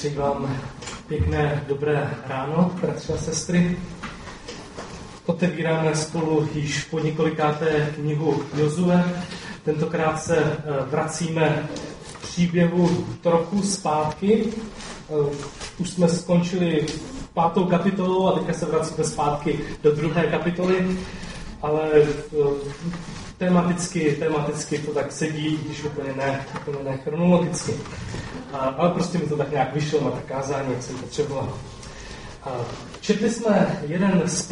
Přeji vám pěkné, dobré ráno, bratři a sestry. Otevíráme spolu již po několikáté knihu Jozue. Tentokrát se vracíme v příběhu trochu zpátky. Už jsme skončili 5. kapitolou a teďka se vracíme zpátky do 2. kapitoly, ale tematicky to tak sedí, když úplně ne chronologicky. Ale prostě mi to tak nějak vyšlo na tak kázání, jak jsem potřeboval. Četli jsme jeden z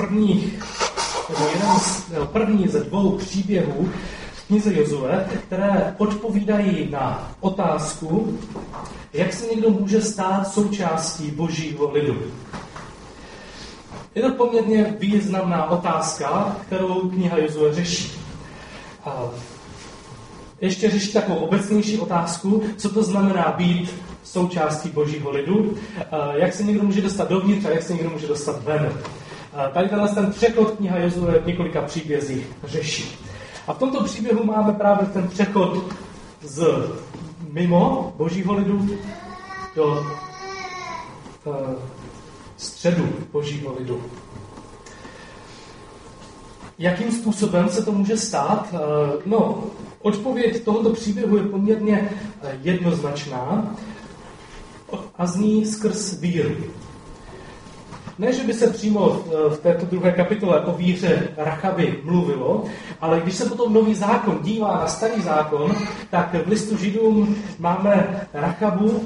první ze 2 příběhů v knize Jozue, které odpovídají na otázku, jak se někdo může stát součástí Božího lidu. Je to poměrně významná otázka, kterou kniha Jozue řeší. Ještě řeší takovou obecnější otázku, co to znamená být součástí Božího lidu, jak se někdo může dostat dovnitř a jak se někdo může dostat ven. Tady ten přechod kniha Jozue v několika příbězích řeší. A v tomto příběhu máme právě ten přechod z mimo Božího lidu do středu Božího lidu. Jakým způsobem se to může stát? Odpověď tohoto příběhu je poměrně jednoznačná a zní skrz víru. Ne, že by se přímo v této 2. kapitole o víře Rachaby mluvilo, ale když se potom Nový zákon dívá na Starý zákon, tak v listu Židům máme Rachabu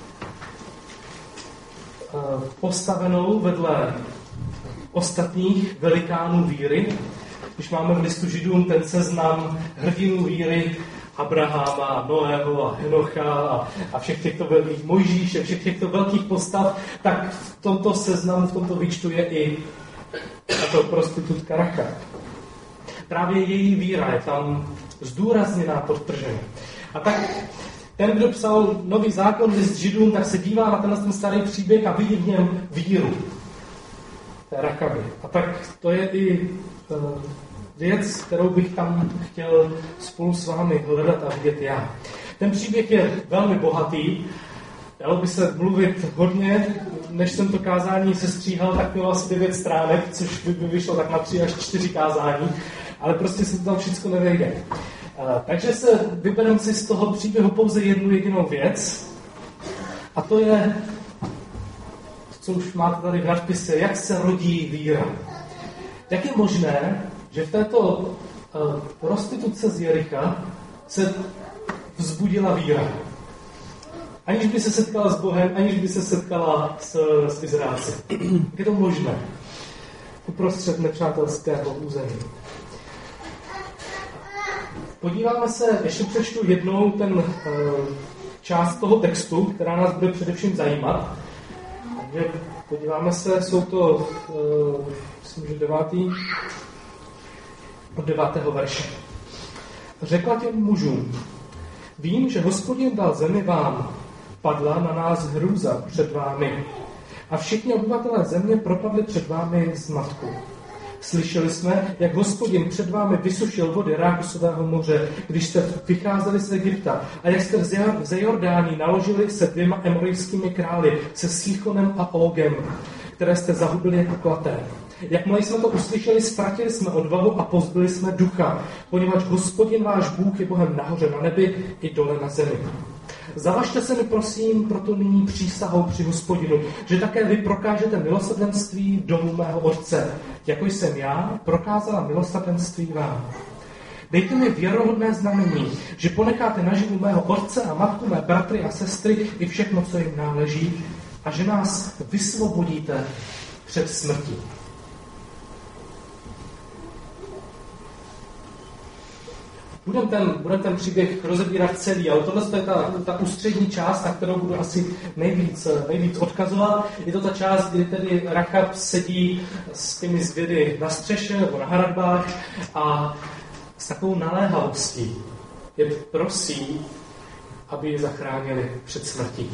postavenou vedle ostatních velikánů víry. Když máme v listu Židům ten seznam hrdinů víry, Abraháma, Noého a Henocha a všech těchto velkých Mojžíše, všech těchto velkých postav, tak v tomto seznamu, v tomto výčtu je i tato prostitutka Rachab. Právě její víra je tam zdůrazněná, podtržená. A tak ten, kdo psal Nový zákon, list Židům, tak se dívá na ten starý příběh a vidí v něm víru té Rachaby. A tak to je i věc, kterou bych tam chtěl spolu s vámi hledat a vidět já. Ten příběh je velmi bohatý. Dalo by se mluvit hodně, než jsem to kázání sestříhal, tak mělo asi 9 stránek, což by vyšlo tak na 3 až 4 kázání, ale prostě se to tam všechno nevejde. Takže vybereme si z toho příběhu pouze jednu jedinou věc, a to je, co už máte tady v nadpise, jak se rodí víra. Jak je možné, že v této prostitutce z Jericha se vzbudila víra? Aniž by se setkala s Bohem, aniž by se setkala s Izraelci. Jak je to možné? Uprostřed nepřátelského území. Podíváme se, ještě přečtu jednou ten část toho textu, která nás bude především zajímat. Takže podíváme se, jsou to, myslím, že 9. verše. Řekla těm mužům, vím, že Hospodin dal zemi vám, padla na nás hrůza před vámi a všichni obyvatelé země propadli před vámi zmatku. Slyšeli jsme, jak Hospodin před vámi vysušil vody Rákusového moře, když jste vycházeli z Egypta, a jak jste v Jordánii naložili se 2 emorejskými králi, se Síchonem a Ógem, které jste zahubili jako klaté. Jakmile jsme to uslyšeli, ztratili jsme odvahu a pozbyli jsme ducha, poněvadž Hospodin váš Bůh je Bohem nahoře na nebi i dole na zemi. Zavažte se mi, prosím, proto nyní přísahou při Hospodinu, že také vy prokážete milosrdenství domu mého otce, jako jsem já prokázala milosrdenství vám. Dejte mi věrohodné znamení, že ponecháte naživu mého otce a matku, mé bratry a sestry i všechno, co jim náleží, a že nás vysvobodíte před smrtí. Budeme ten příběh rozebírat celý, ale tohle je ta ústřední část, na kterou budu asi nejvíc odkazovat. Je to ta část, kdy tedy Rachab sedí s těmi zvědy na střeše nebo na hradbách a s takovou naléhavostí je prosí, aby je zachránili před smrtí.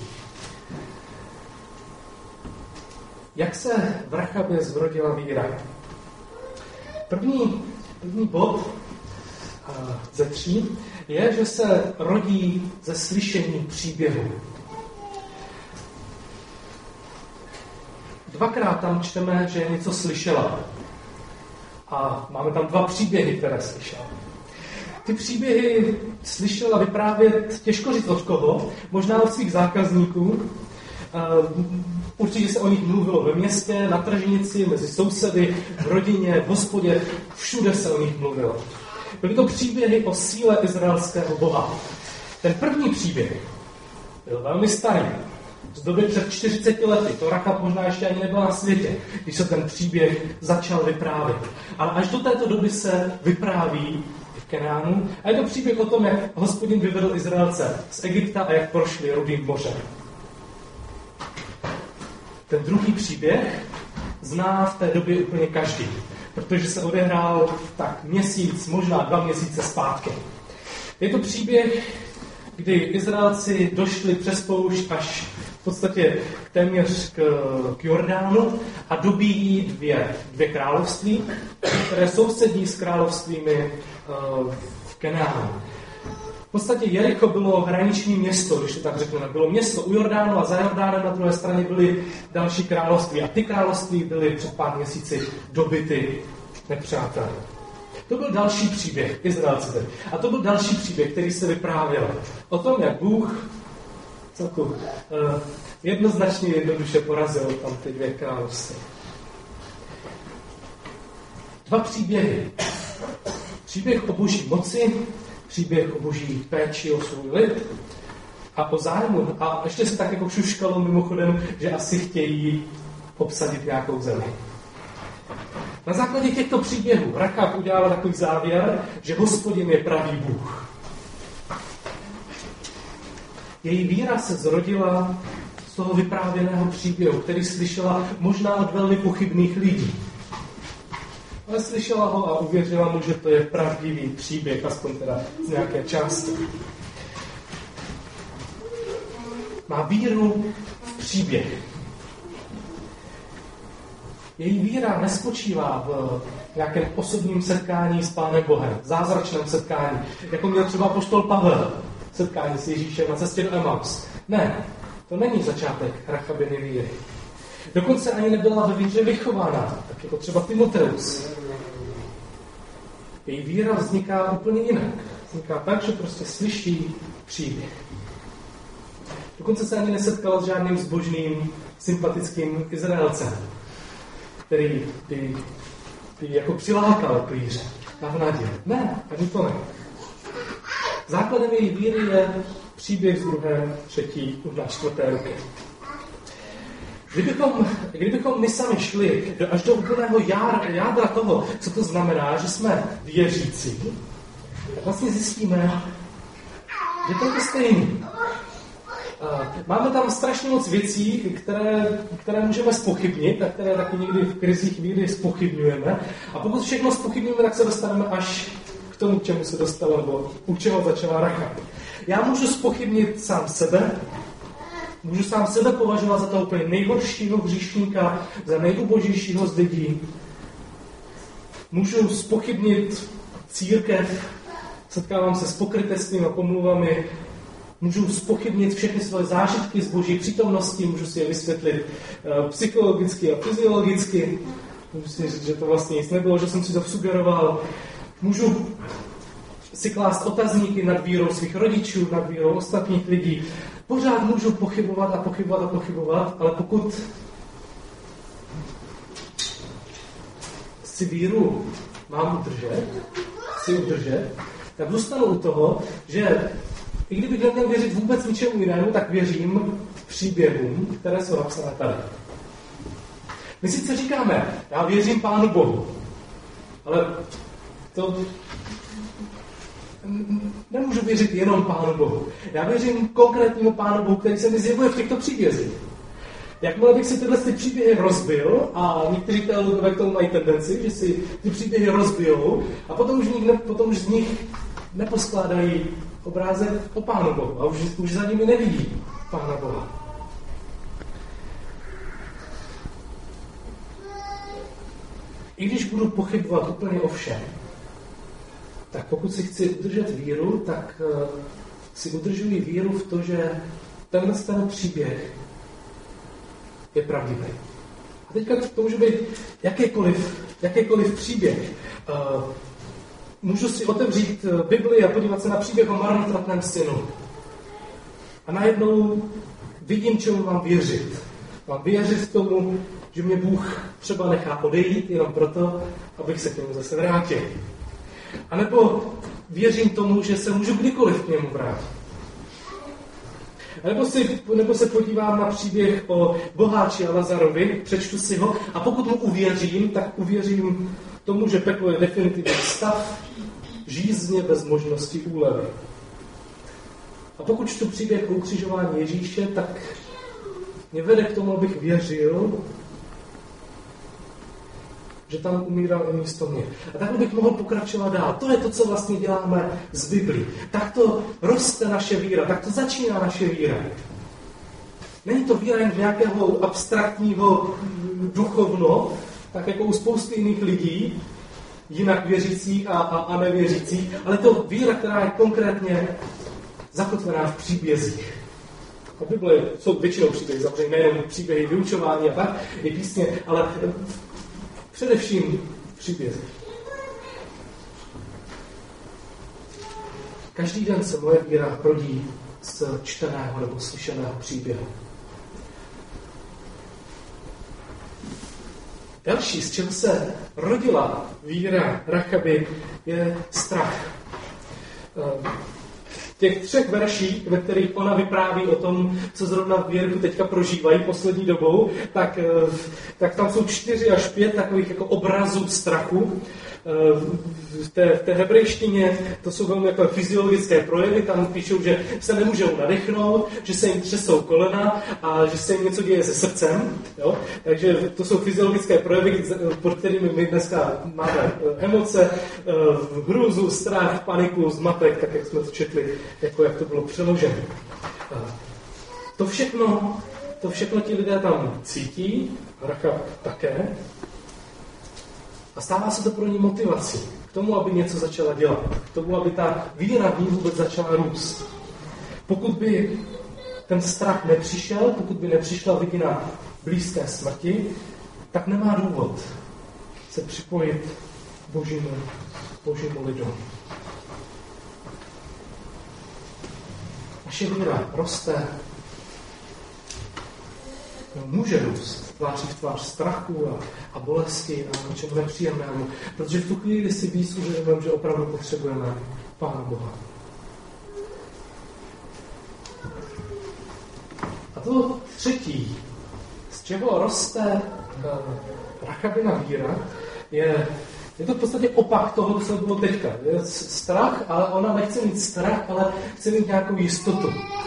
Jak se v Rachabě zrodila víra? První bod ze 3 je, že se rodí ze slyšení příběhu. dvakrát tam čteme, že něco slyšela. A máme tam 2 příběhy, které slyšela. Ty příběhy slyšela vyprávět, těžko říct od koho, možná od svých zákazníků. Určitě se o nich mluvilo ve městě, na tržnici, mezi sousedy, v rodině, v hospodě, všude se o nich mluvilo. Byly to příběhy o síle izraelského Boha. Ten první příběh byl velmi starý, z doby před 40 lety. To Rachab možná ještě ani nebyla na světě, když se ten příběh začal vyprávět. Ale až do této doby se vypráví v Kenánu. A je to příběh o tom, jak Hospodin vyvedl Izraelce z Egypta a jak prošli Rudým mořem. Ten druhý příběh zná v té době úplně každý, protože se odehrál tak měsíc, možná 2 měsíce zpátky. Je to příběh, kdy Izraelci došli přes poušť až v podstatě téměř k Jordánu a dobíjí dvě království, které sousedí s královstvími v Kenánu. V podstatě Jericho bylo hraniční město, když to tak řekneme. Bylo město u Jordánu a za Jordánem na druhé straně byly další království. A ty království byly před pár měsíci dobyty nepřáteli. To byl další příběh, Izraelci. A to byl další příběh, který se vyprávěl o tom, jak Bůh jednoznačně jednoduše porazil tam ty 2 království. 2 příběhy. Příběh o boží moci, příběh o boží péči o svůj lid a o zájmu. A ještě se tak jako šuškalo mimochodem, že asi chtějí obsadit nějakou zemi. Na základě těchto příběhů Rachab udělala takový závěr, že Hospodin je pravý Bůh. Její víra se zrodila z toho vyprávěného příběhu, který slyšela možná od velmi pochybných lidí. Ale slyšela ho a uvěřila mu, že to je pravdivý příběh, aspoň teda z nějaké části. Má víru v příběh. Její víra nespočívá v nějakém osobním setkání s Pánem Bohem, zázračném setkání, jako měl třeba apoštol Pavel, setkání s Ježíšem na cestě do Emaus. Ne, to není začátek Rachabiny víry. Dokonce ani nebyla ve víře vychována, tak jako třeba Timoteus. Její víra vzniká úplně jinak. Vzniká tak, že prostě slyší příběh. Dokonce se ani nesetkala s žádným zbožným, sympatickým Izraelcem, který by jako přilákal k víře, navnadil. Ne, ani to ne. Základem její víry je příběh z 2., 3., 4. ruky. Kdybychom my sami šli až do úplného jádra toho, co to znamená, že jsme věřící, tak vlastně zjistíme, že to je stejný. Máme tam strašně moc věcí, které můžeme zpochybnit a které taky někdy v krizích víry zpochybňujeme. A pokud všechno zpochybňujeme, tak se dostaneme až k tomu, k čemu se dostalo, nebo u čeho začala Rachab. Já můžu zpochybnit sám sebe, můžu sám sebe považovat za toho úplně nejhoršího hříšníka, za nejubožnějšího z lidí. Můžu zpochybnit církev, setkávám se s pokrytectvím a pomluvami, můžu zpochybnit všechny svoje zážitky z boží přítomnosti, můžu si je vysvětlit psychologicky a fyziologicky, můžu si říct, že to vlastně nic nebylo, že jsem si to sugeroval. Můžu si klást otazníky nad vírou svých rodičů, nad vírou ostatních lidí. Pořád můžu pochybovat, ale pokud si víru mám udržet, tak zůstanu u toho, že i kdybych neměl věřit vůbec ničemu jinému, tak věřím příběhům, které jsou napsané tady. My sice říkáme, já věřím Pánu Bohu, ale to nemůžu věřit jenom Pánu Bohu. Já věřím konkrétnímu Pánu Bohu, který se mi zjevuje v těchto příbězích. Jakmile bych si tyhle příběhy rozbil, a někteří teologové k tomu mají tendenci, že si ty příběhy rozbijou a potom už z nich neposkládají obrázek o Pánu Bohu a už za nimi nevidí Pána Boha. I když budu pochybovat úplně o všem, tak pokud si chci udržet víru, tak si udržuji víru v to, že ten příběh je pravdivý. A teďka to může být jakýkoliv příběh. Můžu si otevřít Bibli a podívat se na příběh o marnotratném synu. A najednou vidím, čemu mám věřit. Mám věřit tomu, že mě Bůh třeba nechá odejít jenom proto, abych se k němu zase vrátil. A nebo věřím tomu, že se můžu kdykoliv k němu vrátit. A nebo se podívám na příběh o boháči a Lazarovi, přečtu si ho a pokud mu uvěřím, tak uvěřím tomu, že peklo je definitivní stav, žízně bez možnosti úlevy. A pokud čtu příběh o ukřižování Ježíše, tak mě vede k tomu, abych věřil, že tam umíral i místo mě. A takhle bych mohl pokračovat dál. To je to, co vlastně děláme z Biblí. Tak to roste naše víra, tak to začíná naše víra. Není to víra jen nějakého abstraktního duchovno, tak jako u spousty jiných lidí, jinak věřících a nevěřících, ale to víra, která je konkrétně zakotvená v příbězích. A Bible jsou většinou příběhy, samozřejmě nejen příběhy vyučování a tak, i písně, ale především příbězích. Každý den se moje víra rodí z čteného nebo slyšeného příběhu. Další, z čeho se rodila víra Rachaby, je strach. V těch 3 verších, ve kterých ona vypráví o tom, co zrovna v Jerichu teďka prožívají poslední dobou, tak tam jsou 4 až 5 takových jako obrazů strachu. V té hebrejštině to jsou velmi jako fyziologické projevy, tam píšou, že se nemůžou nadechnout, že se jim třesou kolena a že se jim něco děje se srdcem. Jo? Takže to jsou fyziologické projevy, pod kterými my dneska máme emoce, hrůzu, strach, paniku, zmatek, tak jak jsme to četli, jako jak to bylo přeloženo. To všechno ti lidé tam cítí, Rachab také, a stává se to pro ní motivací k tomu, aby něco začala dělat, k tomu, aby ta víra v ní vůbec začala růst. Pokud by ten strach nepřišel, pokud by nepřišla vidina blízké smrti, tak nemá důvod se připojit božímu lidu. Naše víra roste, může růst tváří v tvář strachu a bolesti a něčemu nepříjemnému, protože v tu chvíli si víc uvědomujeme, že opravdu potřebujeme Pána Boha. A to třetí, z čeho roste Rachabina víra, je to v podstatě opak toho, co bylo teďka. Je strach, ale ona nechce mít strach, ale chce mít nějakou jistotu.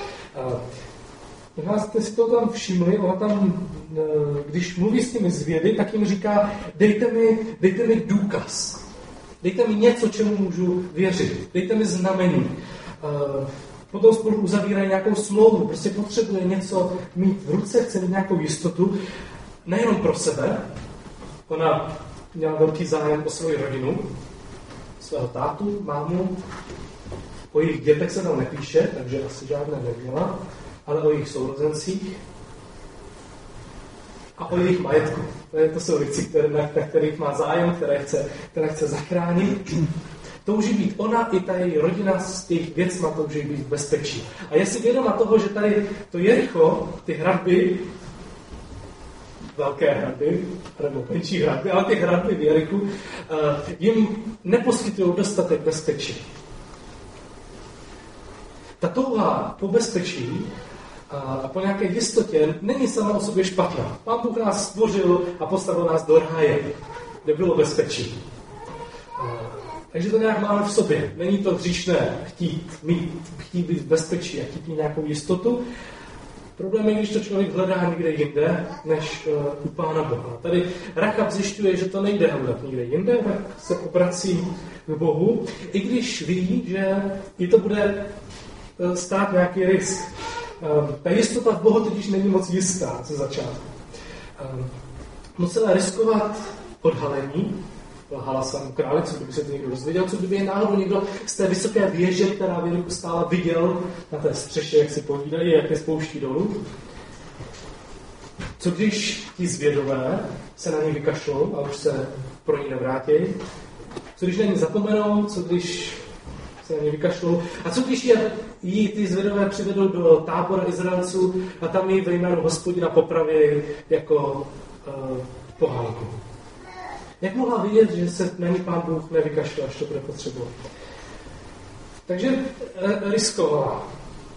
Možná jste si to tam všimli, ona tam, když mluví s těmi zvědy, tak jim říká, dejte mi důkaz. Dejte mi něco, čemu můžu věřit. Dejte mi znamení. Potom spolu uzavírají nějakou smlouvu. Prostě potřebuje něco mít v ruce, chce mít nějakou jistotu. Nejenom pro sebe. Ona měla velký zájem o svou rodinu, svého tátu, mámu. O jejich dětech se tam nepíše, takže asi žádné neměla, ale o jejich sourozencích a o jejich majetku. To jsou věci, na kterých má zájem, které chce zachránit. Touží být ona i ta její rodina s těch věcma touží být v bezpečí. A je si vědoma toho, že tady to Jericho, ty hradby, velké hradby, nebo menší hradby, ale ty hradby v Jerichu, jim neposkytují dostatek bezpečí. Ta touha po bezpečí a po nějaké jistotě není sama o sobě špatná. Pán Bůh nás stvořil a postavil nás do ráje, kde bylo bezpečí. Takže to nějak máme v sobě. Není to hříšné chtít být v bezpečí a chtít mít nějakou jistotu. Problém je, když to člověk hledá někde jinde, než u Pána Boha. Tady Rachab zjišťuje, že to nejde hledat někde jinde, tak se obrací k Bohu, i když ví, že i to bude stát nějaký risk. Ta jistota v Bohu totiž není moc jistá ze začátku. Musela riskovat odhalení, lhala svému králi, co kdyby se to někdo dozvěděl, co kdyby je náhodou někdo z té vysoké věže, která v Jerichu stála, viděl na té střeše, jak si povídají, jak je spouští dolů. Co když ti zvědové se na ní vykašlou a už se pro ní nevrátí? Co když na ní zapomenou? Co když se na ní vykašlou? A co když jí ty zvědové přivedou do tábora Izraelců a tam ji ve jménu Hospodina popraví jako pohánku? Jak mohla vidět, že se na ní Pán Bůh nevykašle, až to bude potřebovat? Takže riskovala.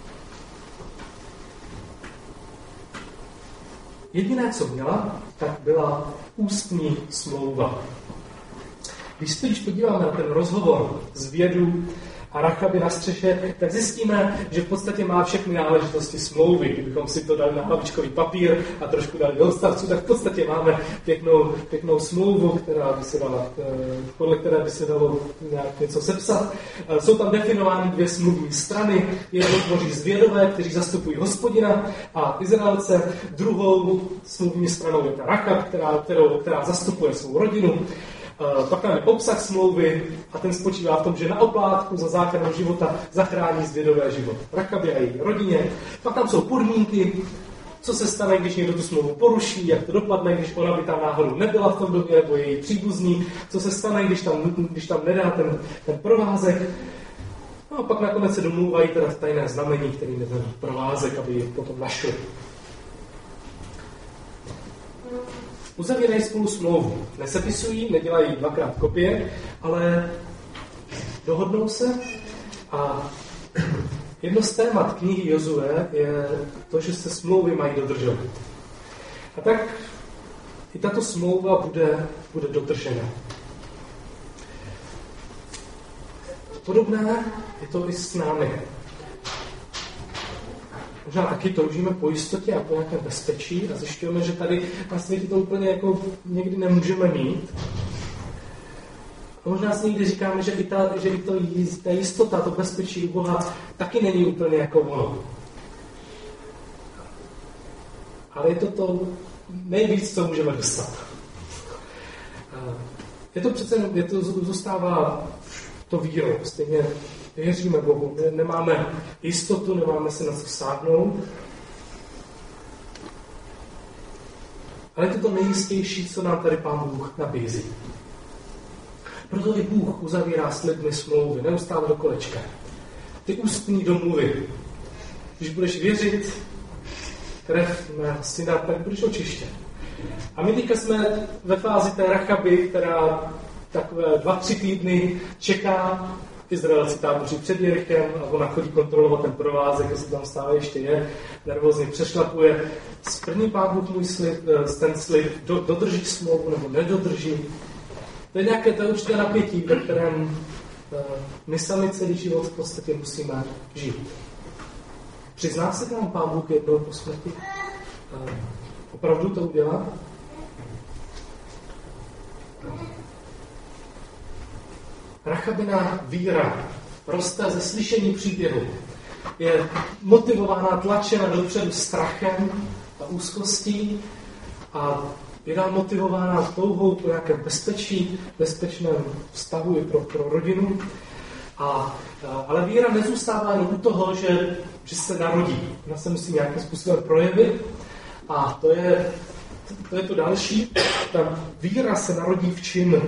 Jediné, co měla, tak byla ústní smlouva. Když se podíváme na ten rozhovor z Vědu a Rachaby na střeše, tak zjistíme, že v podstatě má všechny náležitosti smlouvy. Kdybychom si to dali na hlavičkový papír a trošku dali do odstavců, tak v podstatě máme pěknou smlouvu, která by se dala, podle které by se dalo nějak něco sepsat. Jsou tam definovány 2 smluvní strany. Jednou tvoří zvědové, kteří zastupují Hospodina a Izraelce. Druhou smluvní stranou je ta Rachab, která zastupuje svou rodinu. Pak máme obsah smlouvy a ten spočívá v tom, že na oplátku za záchranu života zachrání zvědové život Rachabě a její rodině. Pak tam jsou podmínky, co se stane, když někdo tu smlouvu poruší, jak to dopadne, když ona by tam náhodou nebyla v tom domě, nebo její příbuzní, co se stane, když tam nedá ten provázek. No a pak nakonec se domluvají teda tajné znamení, kterým je ten provázek, aby ji potom našli. Uzavírají spolu smlouvu. Nesepisují, nedělají 2x kopie, ale dohodnou se a jedno z témat knihy Jozue je to, že se smlouvy mají dodržovat. A tak i tato smlouva bude dodržena. Podobné je to i s námi. Možná taky toužíme po jistotě a po nějakém bezpečí a zjišťujeme, že tady na světě to úplně jako někdy nemůžeme mít. A možná si někdy říkáme, že i ta jistota, to bezpečí u Boha taky není úplně jako ono. Ale je to nejvíc, co můžeme dostat. Zůstává to vírou. Stejně věříme Bohu, nemáme jistotu, nemáme se na co sáhnout. Ale je to nejistější, co nám tady Pán Bůh nabízí. Proto i Bůh uzavírá s lidmi smlouvy, neustále do kolečka. Ty ústní domluvy. Když budeš věřit, krev na syna, tak budeš očištěn. A my teďka jsme ve fázi té Rachaby, která takové 2-3 týdny čeká. Izraelci táboří před Jerichem a ona chodí kontrolovat ten provázek, jestli tam stále ještě je, nervózně přešlapuje. Splní Pán Bůh můj slib, ten slib, dodrží smlouvu nebo nedodrží. To je nějaké to určité napětí, ve kterém my sami celý život v podstatě musíme žít. Přizná se nám Pán Bůh jednou po smrti? Opravdu to udělá? Rachabina víra roste ze slyšení příběhu. Je motivována, tlačena dopředu strachem a úzkostí a je dál motivována touhou po nějakém bezpečí, bezpečném vztahu i pro rodinu. Ale víra nezůstává jen u toho, že se narodí. Ona se musí nějakým způsobem projevit a to je to další. Ta víra se narodí v činu.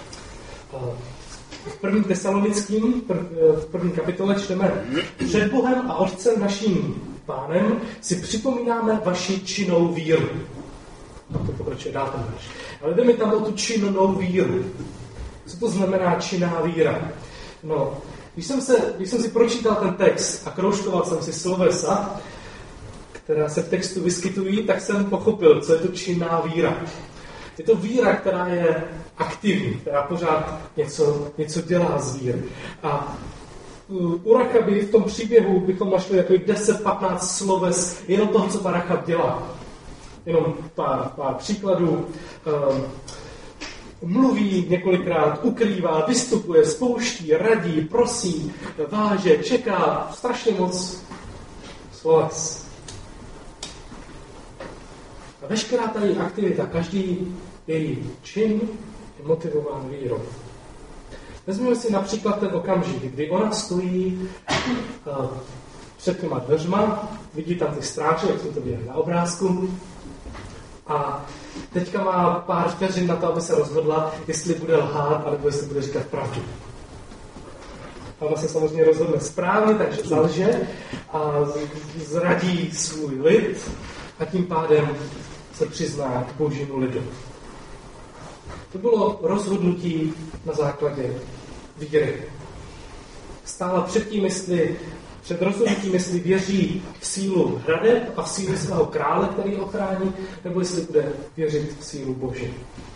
V 1. Tesalonickým, v 1. kapitole čteme: Před Bohem a Otcem naším Pánem si připomínáme vaši činnou víru. A to pokračuje dál ten verš. Ale jde mi tam o tu činnou víru. Co to znamená činná víra? No, když jsem si pročítal ten text a kroužkoval jsem si slovesa, která se v textu vyskytují, tak jsem pochopil, co je to činná víra. Je to víra, která je aktivní, která pořád něco dělá z vír. A u Rachaby v tom příběhu bychom našli jako 10-15 sloves jenom toho, co ta Rachab dělá. Jenom pár příkladů. Mluví několikrát, ukrývá, vystupuje, spouští, radí, prosí, váže, čeká. Strašně moc sloves. A veškerá ta její aktivita, každý její čin je motivován vírou. Vezměme si například ten okamžik, kdy ona stojí před těma dveřma, vidí tam ty stráče, jak jsme to viděli na obrázku, A teďka má pár vteřin na to, aby se rozhodla, jestli bude lhát, anebo jestli bude říkat pravdu. A ona se samozřejmě rozhodne správně, takže zalže a zradí svůj lid a tím pádem se přizná k božímu lidu. To bylo rozhodnutí na základě víry. Stála před rozhodnutím, jestli věří v sílu hradeb a v sílu svého krále, který ochrání, nebo jestli bude věřit v sílu Boží.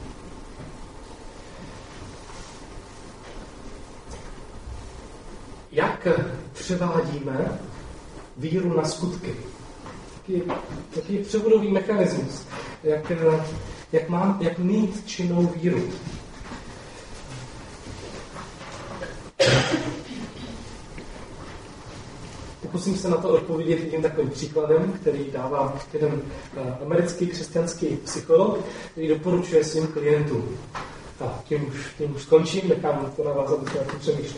Jak převádíme víru na skutky? Jaký je převodový mechanismus? Jak mít činnou víru? Pokusím se na to odpovědět jedním takovým příkladem, který dává jeden americký křesťanský psycholog, který doporučuje svým klientům. A tím už skončím, nechám to na vás, abyste na to přemýšleli.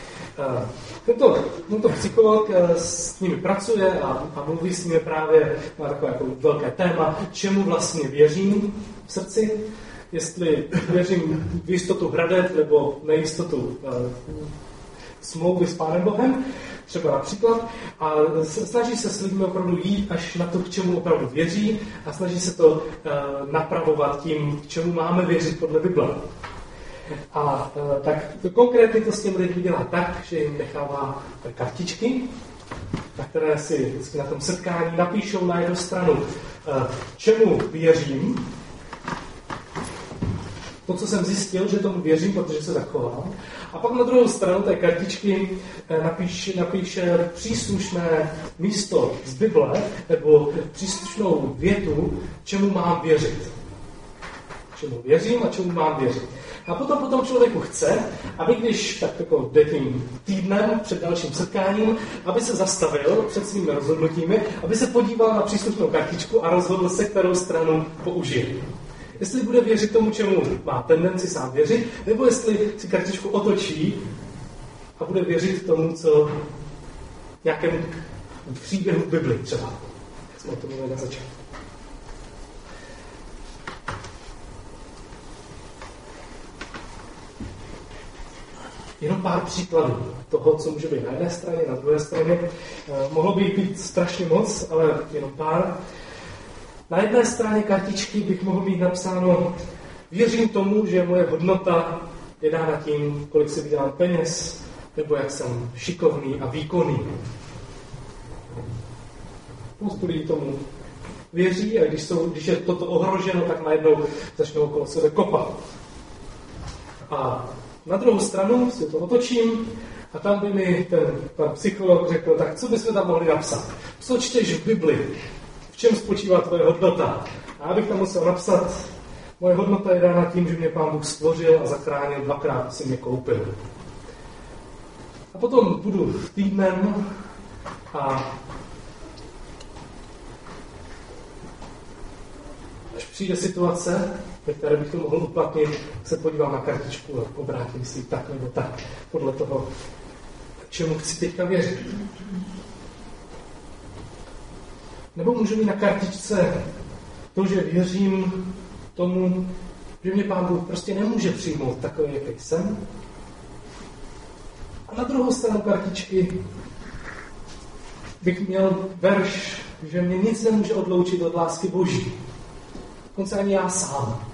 Tento psycholog s nimi pracuje a mluví s nimi právě na takové jako velké téma, čemu vlastně věřím v srdci, jestli věřím v jistotu hradeb nebo nejistotu smlouvy s Pánem Bohem, třeba například, a snaží se s lidmi opravdu jít až na to, k čemu opravdu věří a snaží se to napravovat tím, k čemu máme věřit podle Bible. A tak to konkrétně to s těmi lidmi dělá tak, že jim nechává kartičky, na které si vždycky na tom setkání napíšou na jednu stranu, čemu věřím, to, co jsem zjistil, že tomu věřím, protože se zachovám. A pak na druhou stranu té kartičky napíše příslušné místo z Bible nebo příslušnou větu, čemu mám věřit. Čemu věřím a čemu mám věřit. A potom člověku chce, aby když tak jako jde tím týdnem před dalším setkáním, aby se zastavil před svými rozhodnutími, aby se podíval na příslušnou kartičku a rozhodl se, kterou stranu použije. Jestli bude věřit tomu, čemu má tendenci sám věřit, nebo jestli si kartičku otočí a bude věřit tomu, co nějakému příběhu v Bibli třeba. Jak jsme o tom mluvili na začátku. Jenom pár příkladů toho, co může být na jedné straně, na druhé straně. Mohlo by být strašně moc, ale jenom pár. Na jedné straně kartičky bych mohl mít napsáno: věřím tomu, že moje hodnota je dána tím, kolik si vydělám peněz, nebo jak jsem šikovný a výkonný. Spoustu lidí tomu věří a když je toto ohroženo, tak najednou začnou okolo sebe kopat. A na druhou stranu si to otočím a tam by mi pan psycholog řekl, tak co bychom tam mohli napsat? Co čteš v Bibli? V čem spočívá tvoje hodnota? A já bych tam musel napsat, moje hodnota je dána tím, že mě Pán Bůh stvořil a zachránil, dvakrát si mě koupil. A potom budu týdnem a až přijde situace, ve které bych to mohl uplatnit, se podívám na kartičku a obrátím si tak nebo tak, podle toho, čemu chci teďka věřit. Nebo můžu mít na kartičce to, že věřím tomu, že mě Pán Bůh prostě nemůže přijmout takový, jaký jsem. A na druhou stranu kartičky bych měl verš, že mě nic nemůže odloučit od lásky Boží. Dokonce ani já sám.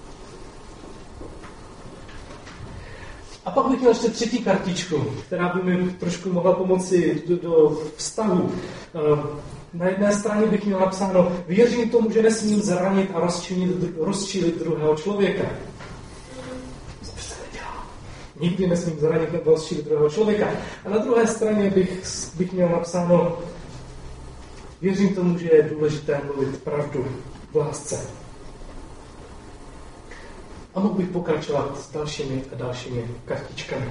A pak bych měl ještě třetí kartičku, která by mi trošku mohla pomoci do vztahu. Na jedné straně bych měl napsáno, věřím tomu, že nesmím zranit a rozčilit druhého člověka. Co se nedělá? Nikdy nesmím zranit nebo rozčilit druhého člověka. A na druhé straně bych měl napsáno, věřím tomu, že je důležité mluvit pravdu v lásce. A mohl bych pokračovat s dalšími a dalšími kartičkami.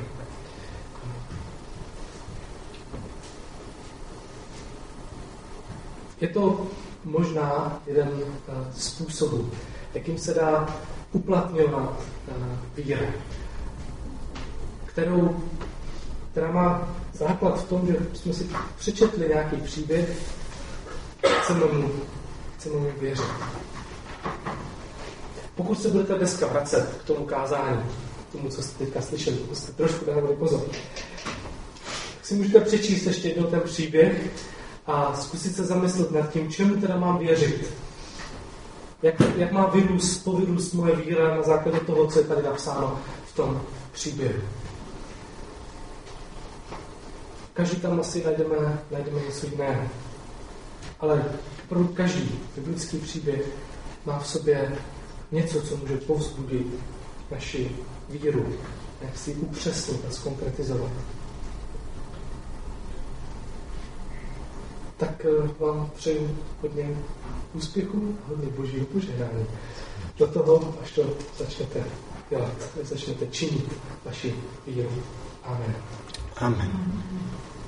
Je to možná jeden z způsobů, jakým se dá uplatňovat víra, která má základ v tom, že jsme si přečetli nějaký příběh, chceme mu věřit. pokud se budete dneska vracet k tomu kázání, k tomu, co jste teďka slyšeli, jste trošku dávali pozor, tak si můžete přečíst ještě jednou ten příběh a zkusit se zamyslet nad tím, čemu teda mám věřit. Jak má povyrůst moje víra na základě toho, co je tady napsáno v tom příběhu. Každý tam asi najdeme něco jiného. Ale opravdu každý biblický příběh má v sobě něco, co může povzbudit naši víru, jak si ji upřesnit a zkonkretizovat. Tak vám přeju hodně úspěchu a hodně božího požehnání do toho, až to začnete dělat, až začnete činit vaši víru. Amen. Amen.